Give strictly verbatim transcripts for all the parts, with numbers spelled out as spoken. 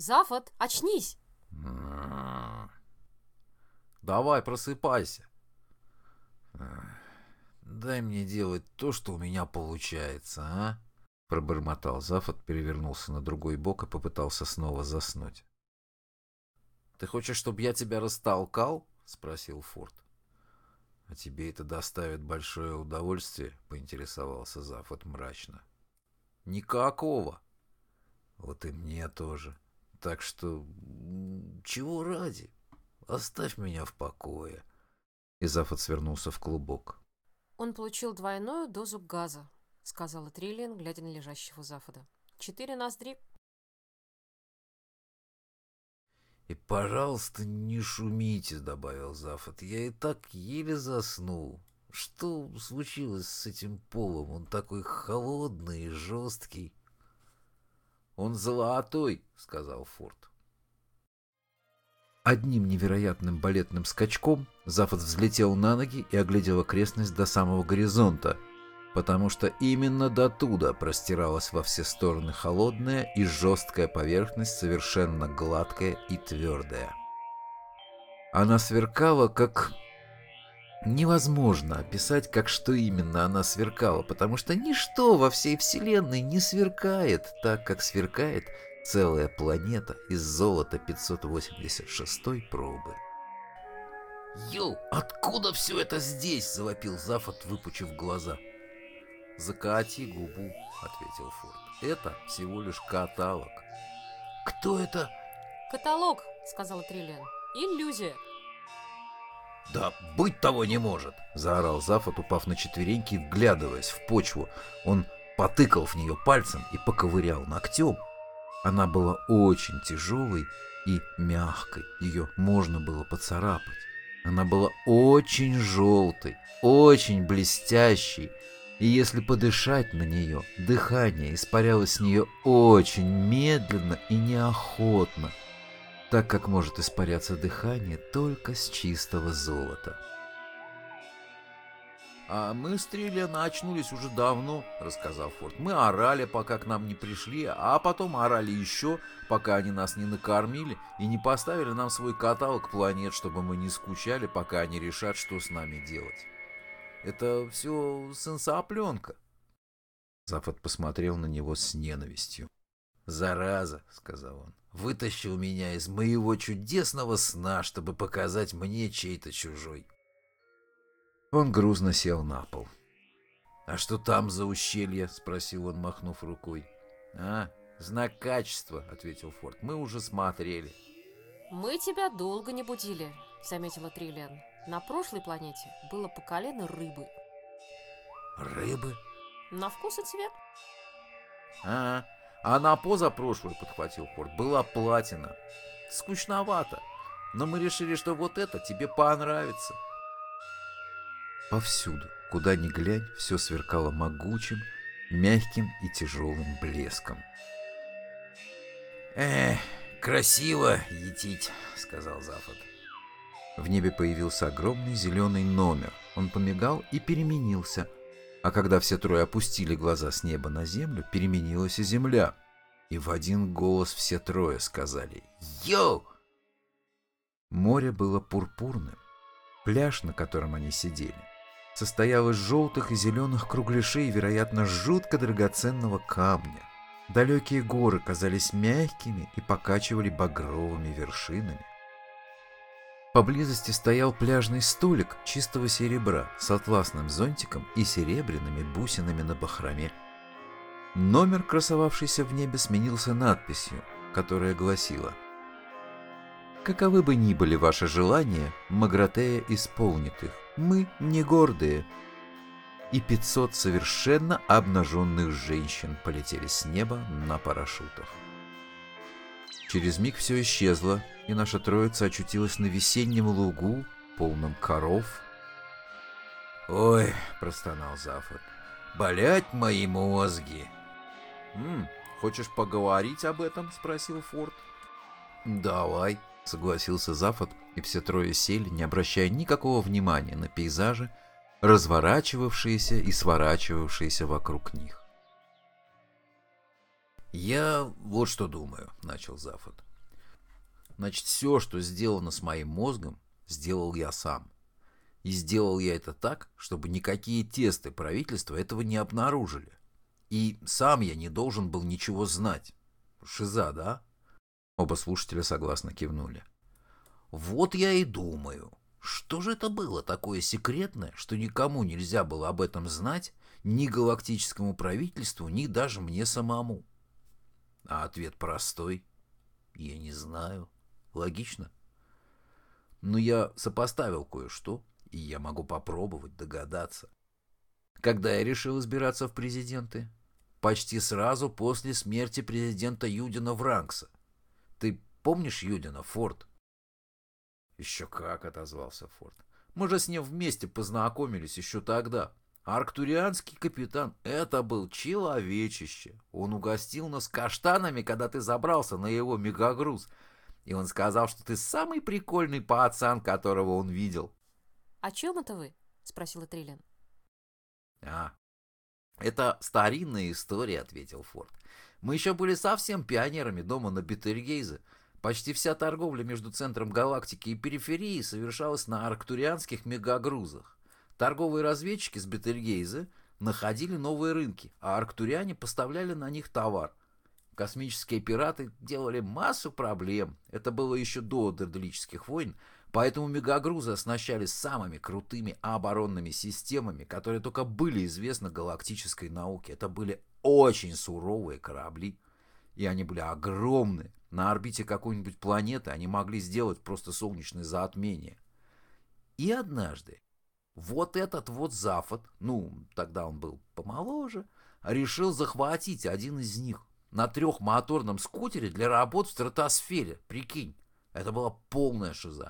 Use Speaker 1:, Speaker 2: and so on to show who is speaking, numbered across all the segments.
Speaker 1: Зафот, очнись!
Speaker 2: Давай, просыпайся. Дай мне делать то, что у меня получается, а? Пробормотал Зафот, перевернулся на другой бок и попытался снова заснуть. Ты хочешь, чтобы я тебя растолкал? Спросил Форд. А тебе это доставит большое удовольствие? Поинтересовался Зафот мрачно. Никакого. Вот и мне тоже. Так что, чего ради? Оставь меня в покое. И Зафот свернулся в клубок.
Speaker 1: Он получил двойную дозу газа, сказала Триллиан, глядя на лежащего Зафода. Четыре ноздри.
Speaker 2: И, пожалуйста, не шумите, добавил Зафот. Я и так еле заснул. Что случилось с этим полом? Он такой холодный и жесткий. Он золотой, сказал Форд. Одним невероятным балетным скачком Зафот взлетел на ноги и оглядел окрестность до самого горизонта, потому что именно дотуда простиралась во все стороны холодная и жесткая поверхность, совершенно гладкая и твердая. Она сверкала, как... Невозможно описать, как что именно она сверкала, потому что ничто во всей вселенной не сверкает так, как сверкает целая планета из золота пятьсот восемьдесят шестой пробы. «Йоу, откуда все это здесь?» — завопил Зафот, выпучив глаза. «Закати губу», — ответил Форд. «Это всего лишь каталог». «Кто это?»
Speaker 1: «Каталог», — сказала Триллиан. «Иллюзия».
Speaker 2: «Да быть того не может!» — заорал Зафот, упав на четвереньки и вглядываясь в почву. Он потыкал в нее пальцем и поковырял ногтем. Она была очень тяжелой и мягкой, ее можно было поцарапать. Она была очень желтой, очень блестящей, и если подышать на нее, дыхание испарялось с нее очень медленно и неохотно, так как может испаряться дыхание только с чистого золота. «А мы с Триллиан очнулись уже давно», — рассказал Форд. «Мы орали, пока к нам не пришли, а потом орали еще, пока они нас не накормили и не поставили нам свой каталог планет, чтобы мы не скучали, пока они решат, что с нами делать. Это все сенсопленка». Зафот посмотрел на него с ненавистью. «Зараза», — сказал он, — «вытащил меня из моего чудесного сна, чтобы показать мне чей-то чужой». Он грузно сел на пол. «А что там за ущелье?» — спросил он, махнув рукой. «А, знак качества», — ответил Форд. «Мы уже смотрели».
Speaker 1: «Мы тебя долго не будили», — заметила Триллиан. «На прошлой планете было по колено рыбы».
Speaker 2: «Рыбы?»
Speaker 1: «На вкус и цвет».
Speaker 2: «А, а на позапрошлой», — подхватил Форд, — «была платина. Скучновато, но мы решили, что вот это тебе понравится». Повсюду, куда ни глянь, все сверкало могучим, мягким и тяжелым блеском. «Эх, красиво етить», — сказал Зафот. В небе появился огромный зеленый номер. Он помигал и переменился. А когда все трое опустили глаза с неба на землю, переменилась и земля. И в один голос все трое сказали «Йоу!». Море было пурпурным. Пляж, на котором они сидели, состоял из желтых и зеленых кругляшей, вероятно, жутко драгоценного камня. Далекие горы казались мягкими и покачивали багровыми вершинами. Поблизости стоял пляжный столик чистого серебра с атласным зонтиком и серебряными бусинами на бахроме. Номер, красовавшийся в небе, сменился надписью, которая гласила: «Каковы бы ни были ваши желания, Магратея исполнит их. Мы не гордые». И пятьсот совершенно обнаженных женщин полетели с неба на парашютах. Через миг все исчезло, и наша троица очутилась на весеннем лугу, полном коров. «Ой», — простонал Зафот, — «болят мои мозги». «М, хочешь поговорить об этом?» — спросил Форд. «Давай», — согласился Зафот, и все трое сели, не обращая никакого внимания на пейзажи, разворачивавшиеся и сворачивавшиеся вокруг них. «Я вот что думаю», — начал Зафот. Значит, все, что сделано с моим мозгом, сделал я сам. И сделал я это так, чтобы никакие тесты правительства этого не обнаружили. И сам я не должен был ничего знать. Шиза, да? Оба слушателя согласно кивнули. Вот я и думаю, что же это было такое секретное, что никому нельзя было об этом знать, ни галактическому правительству, ни даже мне самому? А ответ простой. Я не знаю. Логично? Но я сопоставил кое-что, и я могу попробовать догадаться. Когда я решил избираться в президенты? Почти сразу после смерти президента Юдина Вранкса. Ты помнишь Юдина, Форд? Еще как, отозвался Форд. Мы же с ним вместе познакомились еще тогда. Арктурианский капитан, это был человечище. Он угостил нас каштанами, когда ты забрался на его мегагруз. И он сказал, что ты самый прикольный пацан, которого он видел.
Speaker 1: «О чем это вы?» — спросила Триллиан.
Speaker 2: А, это старинная история, ответил Форд. Мы еще были совсем пионерами дома на Бетельгейзе. Почти вся торговля между центром галактики и периферией совершалась на арктурианских мегагрузах. Торговые разведчики с Бетельгейзе находили новые рынки, а арктуриане поставляли на них товар. Космические пираты делали массу проблем. Это было еще до Дерделических войн, поэтому мегагрузы оснащались самыми крутыми оборонными системами, которые только были известны галактической науке. Это были очень суровые корабли, и они были огромные. На орбите какой-нибудь планеты они могли сделать просто солнечное затмение. И однажды вот этот вот Зафот, ну, тогда он был помоложе, решил захватить один из них на трехмоторном скутере для работ в стратосфере. Прикинь, это была полная шиза.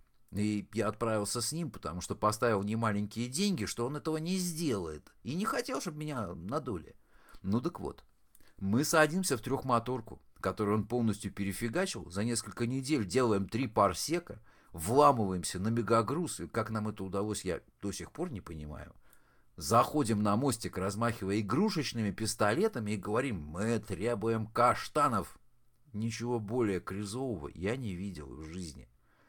Speaker 2: И я отправился с ним, потому что поставил немаленькие деньги, что он этого не сделает. И не хотел, чтобы меня надули. Ну так вот, мы садимся в трехмоторку, которую он полностью перефигачил, за несколько недель делаем три парсека, вламываемся на мегагруз, и как нам это удалось, я до сих пор не понимаю. Заходим на мостик, размахивая игрушечными пистолетами, и говорим: мы требуем каштанов. Ничего более кризового я не видел в жизни.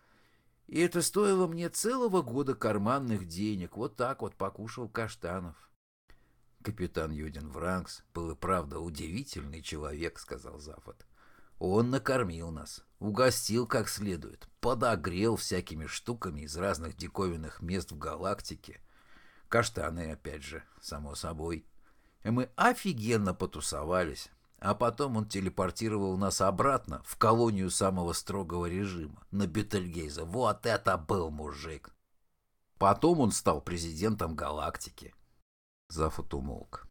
Speaker 2: И это стоило мне целого года карманных денег. Вот так вот покушал каштанов. Капитан Юдин Вранкс был и правда удивительный человек, сказал Зафот. Он накормил нас, угостил как следует, подогрел всякими штуками из разных диковинных мест в галактике. Каштаны, опять же, само собой. И мы офигенно потусовались. А потом он телепортировал нас обратно в колонию самого строгого режима, на Бетельгейзе. Вот это был мужик! Потом он стал президентом галактики. Зафот умолк.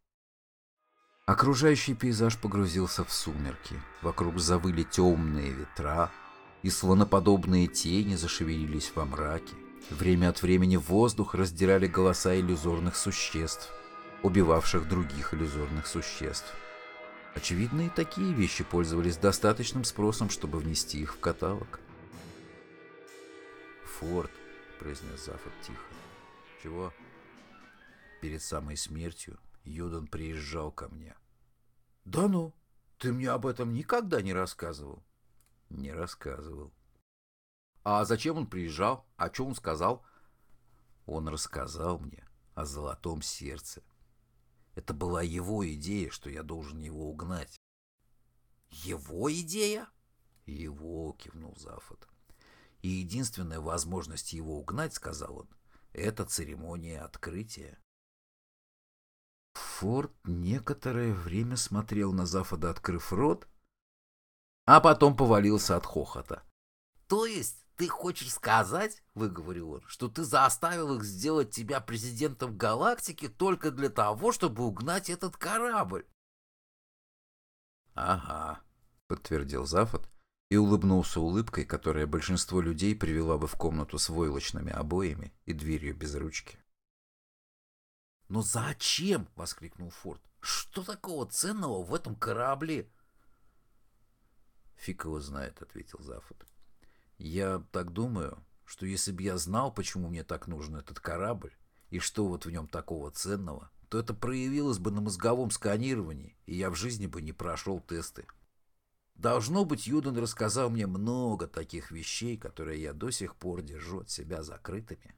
Speaker 2: Окружающий пейзаж погрузился в сумерки. Вокруг завыли темные ветра, и слоноподобные тени зашевелились во мраке. Время от времени воздух раздирали голоса иллюзорных существ, убивавших других иллюзорных существ. Очевидно, и такие вещи пользовались достаточным спросом, чтобы внести их в каталог. «Форд», — произнес Зафот тихо. «Чего?» «Перед самой смертью Юдин приезжал ко мне». «Да ну? Ты мне об этом никогда не рассказывал?» «Не рассказывал». «А зачем он приезжал? О чем он сказал?» «Он рассказал мне о золотом сердце. Это была его идея, что я должен его угнать». «Его идея?» «Его», — кивнул Зафот. «И единственная возможность его угнать, — сказал он, — это церемония открытия». Форд некоторое время смотрел на Зафода, открыв рот, а потом повалился от хохота. «То есть ты хочешь сказать, — выговорил он, — что ты заставил их сделать тебя президентом галактики только для того, чтобы угнать этот корабль?» «Ага», — подтвердил Зафот и улыбнулся улыбкой, которая большинство людей привела бы в комнату с войлочными обоями и дверью без ручки. «Но зачем?» — воскликнул Форд. «Что такого ценного в этом корабле?» «Фиг его знает», — ответил Зафот. «Я так думаю, что если бы я знал, почему мне так нужен этот корабль, и что вот в нем такого ценного, то это проявилось бы на мозговом сканировании, и я в жизни бы не прошел тесты». Должно быть, Юден рассказал мне много таких вещей, которые я до сих пор держу от себя закрытыми.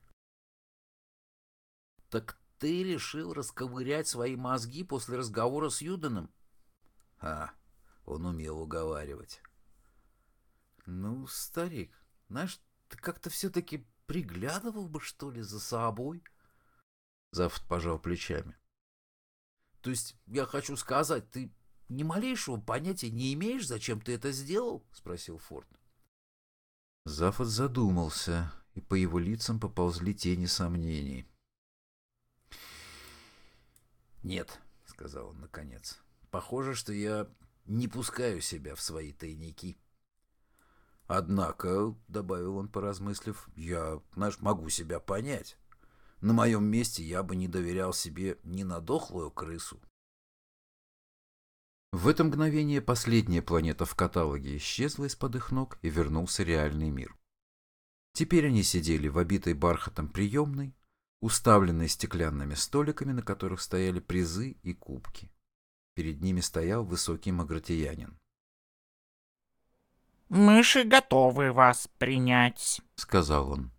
Speaker 2: Так ты решил расковырять свои мозги после разговора с Юденом? А, он умел уговаривать. Ну, старик, знаешь, ты как-то все-таки приглядывал бы, что ли, за собой? Зафт пожал плечами. То есть, я хочу сказать, ты ни малейшего понятия не имеешь, зачем ты это сделал? Спросил Форд. Зафт задумался, и по его лицам поползли тени сомнений. «Нет», — сказал он наконец, — «похоже, что я не пускаю себя в свои тайники». «Однако», — добавил он, поразмыслив, — «я, знаешь, могу себя понять. На моем месте я бы не доверял себе ни на дохлую крысу». В это мгновение последняя планета в каталоге исчезла из-под их ног, и вернулся реальный мир. Теперь они сидели в обитой бархатом приемной, уставленной стеклянными столиками, на которых стояли призы и кубки. Перед ними стоял высокий магратиянин.
Speaker 3: «Мыши готовы вас принять»,
Speaker 2: — сказал он.